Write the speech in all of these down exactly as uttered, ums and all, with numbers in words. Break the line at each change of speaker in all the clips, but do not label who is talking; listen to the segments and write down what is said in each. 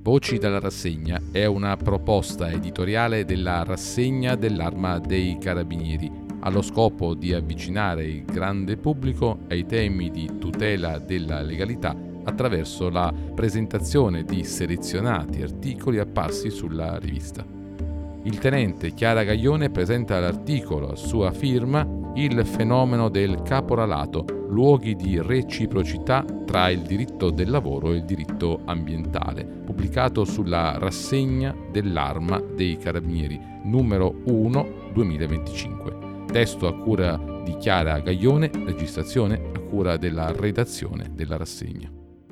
Voci dalla rassegna è una proposta editoriale della Rassegna dell'Arma dei Carabinieri, allo scopo di avvicinare il grande pubblico ai temi di tutela della legalità attraverso la presentazione di selezionati articoli apparsi sulla rivista. Il tenente Chiara Gaglione presenta l'articolo a sua firma Il fenomeno del caporalato, luoghi di reciprocità tra il diritto del lavoro e il diritto ambientale, pubblicato sulla Rassegna dell'Arma dei Carabinieri, numero uno duemilaventicinque. Testo a cura di Chiara Gaglione, registrazione a cura della redazione della rassegna.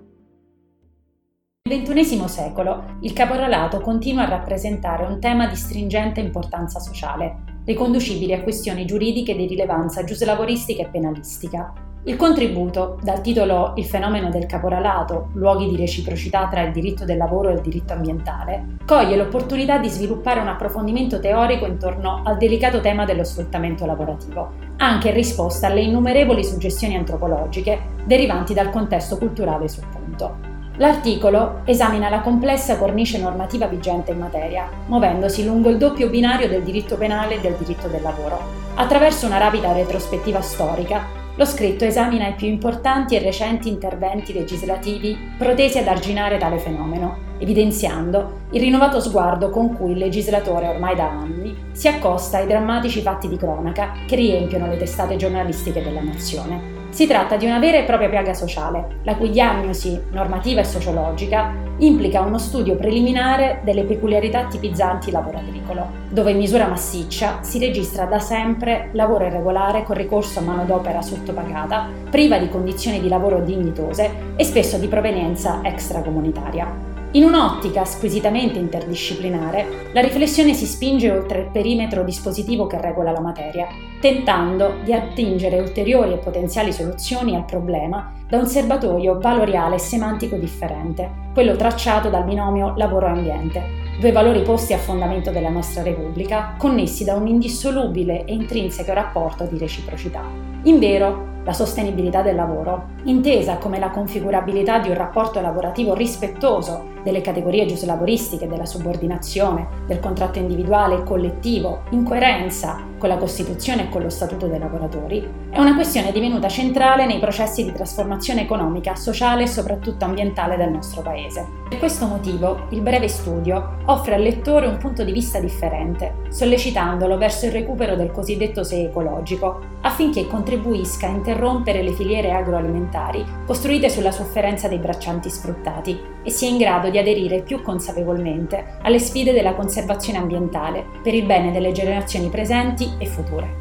Nel ventunesimo secolo il caporalato continua a rappresentare un tema di stringente importanza sociale, riconducibile a questioni giuridiche di rilevanza giuslavoristica e penalistica. Il contributo, dal titolo Il fenomeno del caporalato, luoghi di reciprocità tra il diritto del lavoro e il diritto ambientale, coglie l'opportunità di sviluppare un approfondimento teorico intorno al delicato tema dello sfruttamento lavorativo, anche in risposta alle innumerevoli suggestioni antropologiche derivanti dal contesto culturale sul punto. L'articolo esamina la complessa cornice normativa vigente in materia, muovendosi lungo il doppio binario del diritto penale e del diritto del lavoro. Attraverso una rapida retrospettiva storica, lo scritto esamina i più importanti e recenti interventi legislativi protesi ad arginare tale fenomeno, evidenziando il rinnovato sguardo con cui il legislatore ormai da anni si accosta ai drammatici fatti di cronaca che riempiono le testate giornalistiche della nazione. Si tratta di una vera e propria piaga sociale, la cui diagnosi normativa e sociologica implica uno studio preliminare delle peculiarità tipizzanti il lavoro agricolo, dove in misura massiccia si registra da sempre lavoro irregolare con ricorso a manodopera sottopagata, priva di condizioni di lavoro dignitose e spesso di provenienza extracomunitaria. In un'ottica squisitamente interdisciplinare, la riflessione si spinge oltre il perimetro dispositivo che regola la materia, tentando di attingere ulteriori e potenziali soluzioni al problema da un serbatoio valoriale e semantico differente, quello tracciato dal binomio lavoro-ambiente, due valori posti a fondamento della nostra Repubblica, connessi da un indissolubile e intrinseco rapporto di reciprocità. Invero, la sostenibilità del lavoro, intesa come la configurabilità di un rapporto lavorativo rispettoso delle categorie giuslavoristiche, della subordinazione, del contratto individuale e collettivo, in coerenza con la Costituzione e con lo Statuto dei lavoratori, è una questione divenuta centrale nei processi di trasformazione economica, sociale e soprattutto ambientale del nostro Paese. Per questo motivo, il breve studio offre al lettore un punto di vista differente, sollecitandolo verso il recupero del cosiddetto sé ecologico, affinché contribuisca a interrompere le filiere agroalimentari costruite sulla sofferenza dei braccianti sfruttati e sia in grado di aderire più consapevolmente alle sfide della conservazione ambientale per il bene delle generazioni presenti e future.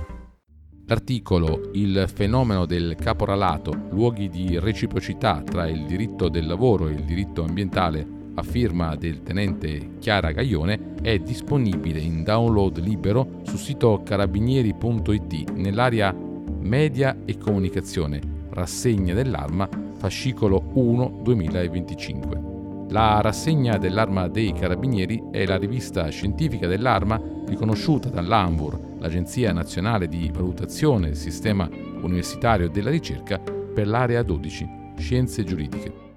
L'articolo Il fenomeno del caporalato, luoghi di reciprocità tra il diritto del lavoro e il diritto ambientale, a firma del tenente Chiara Gaglione, è disponibile in download libero sul sito carabinieri punto it nell'area Media e Comunicazione, Rassegna dell'Arma, fascicolo uno duemilaventicinque. La Rassegna dell'Arma dei Carabinieri è la rivista scientifica dell'Arma riconosciuta dall'ANVUR, l'Agenzia Nazionale di Valutazione del Sistema Universitario della Ricerca, per l'area dodici, Scienze Giuridiche.